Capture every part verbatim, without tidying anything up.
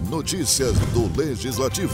Notícias do Legislativo.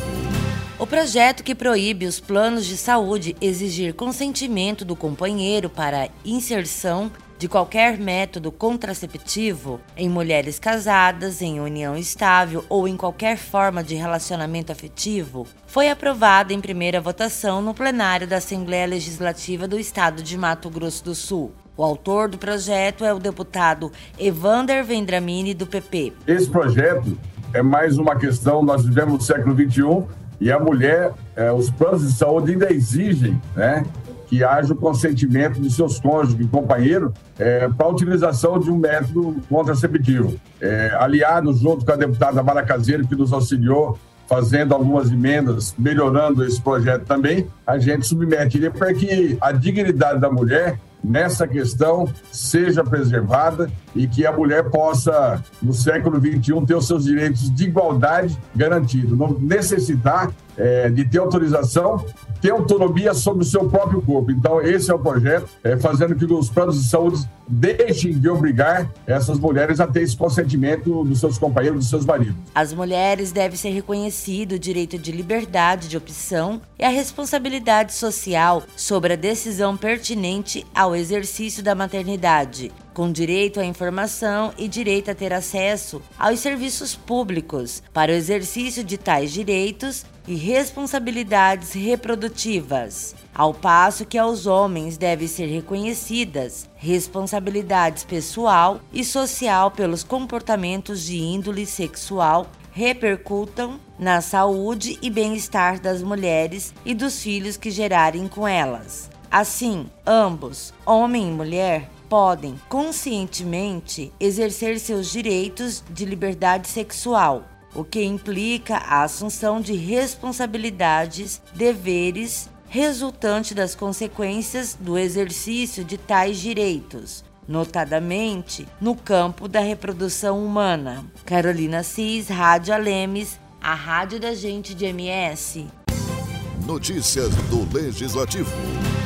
O projeto que proíbe os planos de saúde exigir consentimento do companheiro para a inserção de qualquer método contraceptivo em mulheres casadas, em união estável ou em qualquer forma de relacionamento afetivo foi aprovado em primeira votação no plenário da Assembleia Legislativa do Estado de Mato Grosso do Sul. O autor do projeto é o deputado Evander Vendramini, do P P. Esse projeto é mais uma questão, nós vivemos no século vinte e um e a mulher, eh, os planos de saúde ainda exigem, né, que haja o consentimento dos seus cônjuges e companheiros eh, para a utilização de um método contraceptivo. Eh, aliado junto com a deputada Mara Caseiro, que nos auxiliou fazendo algumas emendas, melhorando esse projeto também, a gente submete ele para que a dignidade da mulher nessa questão seja preservada e que a mulher possa, no século vinte e um, ter os seus direitos de igualdade garantidos, não necessitar é, de ter autorização, ter autonomia sobre o seu próprio corpo. Então, esse é o projeto, é, fazendo que os planos de saúde deixem de obrigar essas mulheres a ter esse consentimento dos seus companheiros, dos seus maridos. As mulheres devem ser reconhecido o direito de liberdade de opção e a responsabilidade social sobre a decisão pertinente ao exercício da maternidade, com direito à informação e direito a ter acesso aos serviços públicos para o exercício de tais direitos e responsabilidades reprodutivas, ao passo que aos homens devem ser reconhecidas responsabilidades pessoal e social pelos comportamentos de índole sexual repercutam na saúde e bem-estar das mulheres e dos filhos que gerarem com elas. Assim, ambos, homem e mulher, podem conscientemente exercer seus direitos de liberdade sexual, o que implica a assunção de responsabilidades, deveres, resultante das consequências do exercício de tais direitos, notadamente no campo da reprodução humana. Carolina Cis, Rádio Alemes, a rádio da gente de M S. Notícias do Legislativo.